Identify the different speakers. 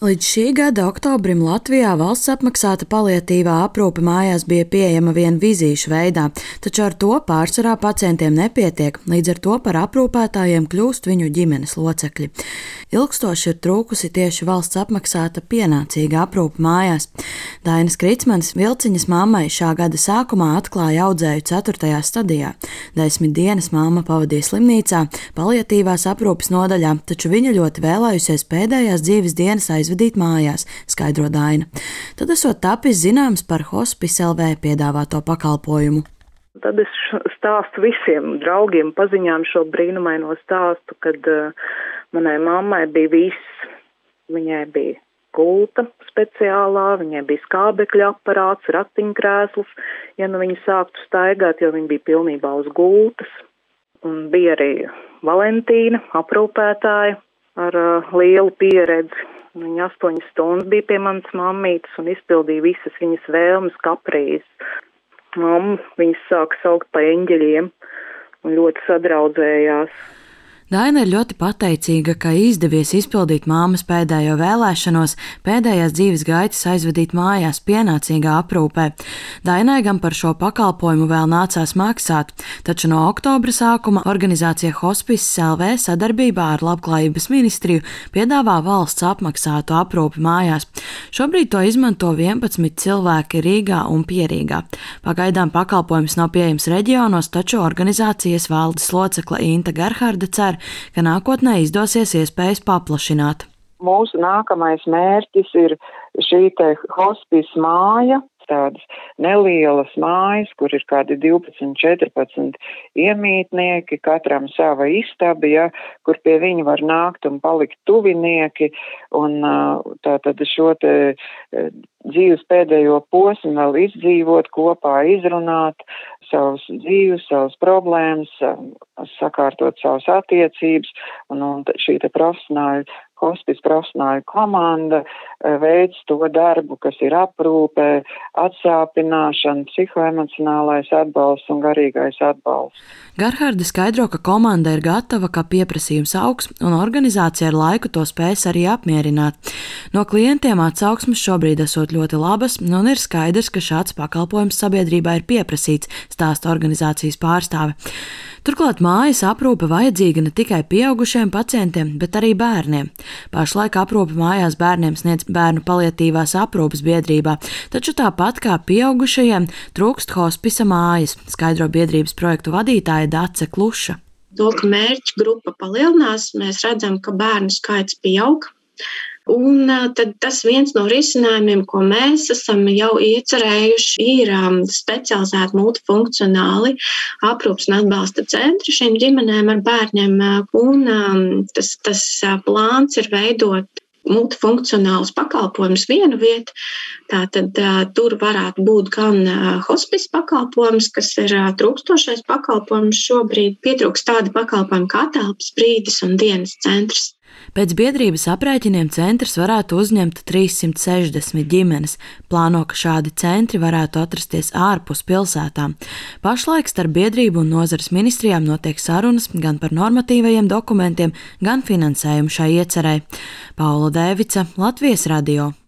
Speaker 1: Līdz šī gada oktobrim Latvijā valsts apmaksāta paliatīvā aprūpe mājās bija pieejama vien vizīšu veidā, taču ar to pārsvarā pacientiem nepietiek, līdz ar to par aprūpētājiem kļūst viņu ģimenes locekļi. Ilgstoši ir trūkusi tieši valsts apmaksāta pienācīga aprūpe mājās. Dainis Kricmanis Vilciņas mammai šā gada sākumā atklāja audzēju 4. stadijā. 10 dienas mamma pavadīja slimnīcā, paliatīvās aprūpes nodaļā, taču viņa ļoti vēlējusies pēdējās dzīves dienas aizvadīt mājās, skaidro Daina. Tad esot tapis zināms par Hospice LV piedāvāto pakalpojumu.
Speaker 2: Tad es stāstu visiem draugiem, paziņām šo brīnumaino stāstu, kad manai mammai bija viss. Viņai bija gulta speciālā, viņai bija skābekļa aparāts, ratiņkrēsls, ja nu viņa sāktu staigāt, jo viņa bija pilnībā uz gultas. Un bija arī Valentīna, aprūpētāja ar lielu pieredzi. Viņa 8 stundas bija pie manas mammītes un izpildīja visas viņas vēlmes, kaprīzes. Mamma viņas sāka saukt pa eņģeļiem un ļoti sadraudzējās.
Speaker 1: Daina ir ļoti pateicīga, ka izdevies izpildīt māmas pēdējo vēlēšanos, pēdējās dzīves gaitas aizvadīt mājās pienācīgā aprūpē. Dainai gan par šo pakalpojumu vēl nācās maksāt, taču no oktobra sākuma organizācija Hospice LV sadarbībā ar Labklājības ministriju piedāvā valsts apmaksātu aprūpi mājās. Šobrīd to izmanto 11 cilvēki Rīgā un Pierīgā. Pagaidām pakalpojums nav pieejams reģionos, taču organizācijas valdes locekle Inta Gerharde cer, ka nākotnē izdosies iespējas paplašināt.
Speaker 3: Mūsu nākamais mērķis ir šī hospice māja, tādas nelielas mājas, kur ir kādi 12-14 iemītnieki, katram sava istaba, ja, kur pie viņa var nākt un palikt tuvinieki, un tātad šo dzīves pēdējo posmu vēl izdzīvot, kopā izrunāt savus dzīves, savus problēmas, sakārtot savas attiecības, un šī hospice profesionāļu komanda veids to darbu, kas ir aprūpē, atsāpināšana, psihoemocionālais atbalsts un garīgais atbalsts.
Speaker 1: Gerharde skaidro, ka komanda ir gatava, ka pieprasījums augs, un organizācija ar laiku to spēs arī apmierināt. No klientiem atsauksmes šobrīd esot ļoti labas, un ir skaidrs, ka šāds pakalpojums sabiedrībā ir pieprasīts, stāsta organizācijas pārstāve. Turklāt mājas aprūpe vajadzīga ne tikai pieaugušiem pacientiem, bet arī bērniem. Pašlaik aprūpe mājās bērniem sniedz Bērnu paliatīvās aprūpes biedrībā, taču tāpat kā pieaugušajiem trūkst hospisa mājas, skaidro biedrības projektu vadītāja Dace Kluša.
Speaker 4: To, ka mērķa grupa palielinās, mēs redzam, ka bērnu skaits pieaug. Un tad tas viens no risinājumiem, ko mēs esam jau iecerējuši, ir specializēti multifunkcionāli aprūpes un atbalsta centri šīm ģimenēm ar bērniem. Un tas plāns ir veidot multifunkcionālus pakalpojumus vienu vietu. Tātad tur varētu būt gan hospice pakalpojums, kas ir trūkstošais pakalpojums šobrīd. Pietrūkst tāda pakalpojuma kā telpas, brīdis un dienas centrs.
Speaker 1: Pēc biedrības aprēķiniem centrs varētu uzņemt 360 ģimenes. Plāno, ka šādi centri varētu atrasties ārpus pilsētām. Pašlaik starp biedrību un nozares ministrijām notiek sarunas gan par normatīvajiem dokumentiem, gan finansējumu šai iecerei. Paula Dēvica, Latvijas radio.